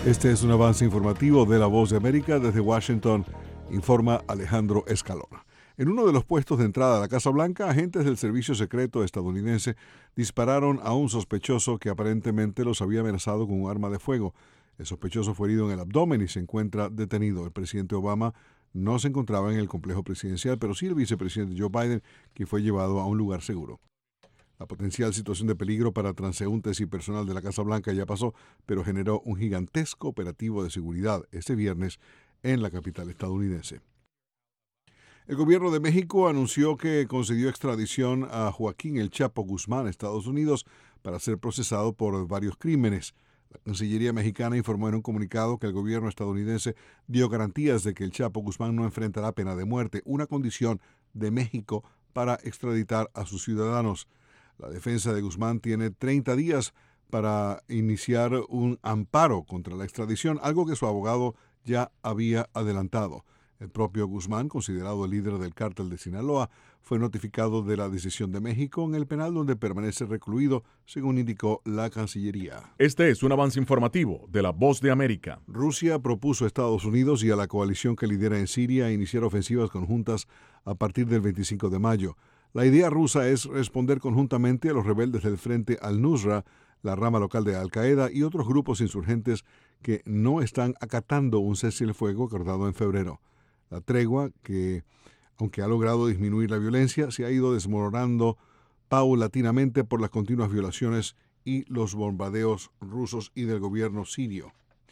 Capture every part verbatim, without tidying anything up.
Este es un avance informativo de La Voz de América. Desde Washington, informa Alejandro Escalona. En uno de los puestos de entrada a la Casa Blanca, agentes del Servicio Secreto estadounidense dispararon a un sospechoso que aparentemente los había amenazado con un arma de fuego. El sospechoso fue herido en el abdomen y se encuentra detenido. El presidente Obama no se encontraba en el complejo presidencial, pero sí el vicepresidente Joe Biden, que fue llevado a un lugar seguro. La potencial situación de peligro para transeúntes y personal de la Casa Blanca ya pasó, pero generó un gigantesco operativo de seguridad este viernes en la capital estadounidense. El gobierno de México anunció que concedió extradición a Joaquín El Chapo Guzmán a Estados Unidos para ser procesado por varios crímenes. La Cancillería mexicana informó en un comunicado que el gobierno estadounidense dio garantías de que El Chapo Guzmán no enfrentará pena de muerte, una condición de México para extraditar a sus ciudadanos. La defensa de Guzmán tiene treinta días para iniciar un amparo contra la extradición, algo que su abogado ya había adelantado. El propio Guzmán, considerado el líder del cártel de Sinaloa, fue notificado de la decisión de México en el penal donde permanece recluido, según indicó la Cancillería. Este es un avance informativo de La Voz de América. Rusia propuso a Estados Unidos y a la coalición que lidera en Siria iniciar ofensivas conjuntas a partir del veinticinco de mayo. La idea rusa es responder conjuntamente a los rebeldes del Frente al-Nusra, la rama local de Al-Qaeda y otros grupos insurgentes que no están acatando un cese el fuego acordado en febrero. La tregua, que, aunque ha logrado disminuir la violencia, se ha ido desmoronando paulatinamente por las continuas violaciones y los bombardeos rusos y del gobierno sirio.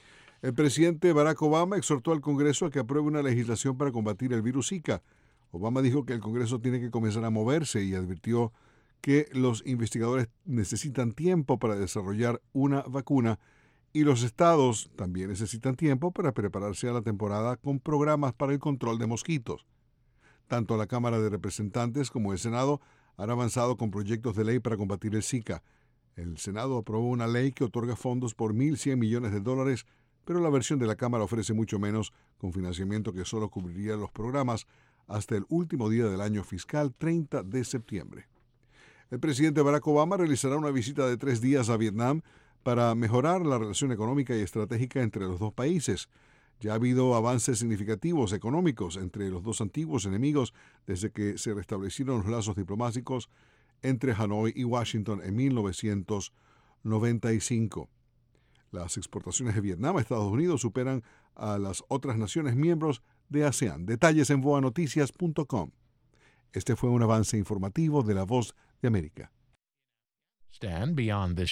El presidente Barack Obama exhortó al Congreso a que apruebe una legislación para combatir el virus Zika. Obama dijo que el Congreso tiene que comenzar a moverse y advirtió que los investigadores necesitan tiempo para desarrollar una vacuna y los estados también necesitan tiempo para prepararse a la temporada con programas para el control de mosquitos. Tanto la Cámara de Representantes como el Senado han avanzado con proyectos de ley para combatir el Zika. El Senado aprobó una ley que otorga fondos por mil cien millones de dólares, pero la versión de la Cámara ofrece mucho menos, con financiamiento que solo cubriría los programas hasta el último día del año fiscal, treinta de septiembre. El presidente Barack Obama realizará una visita de tres días a Vietnam para mejorar la relación económica y estratégica entre los dos países. Ya ha habido avances significativos económicos entre los dos antiguos enemigos desde que se restablecieron los lazos diplomáticos entre Hanoi y Washington en mil novecientos noventa y cinco. Las exportaciones de Vietnam a Estados Unidos superan a las otras naciones miembros de ASEAN. Detalles en voa noticias punto com. Este fue un avance informativo de La Voz de América. Stand beyond this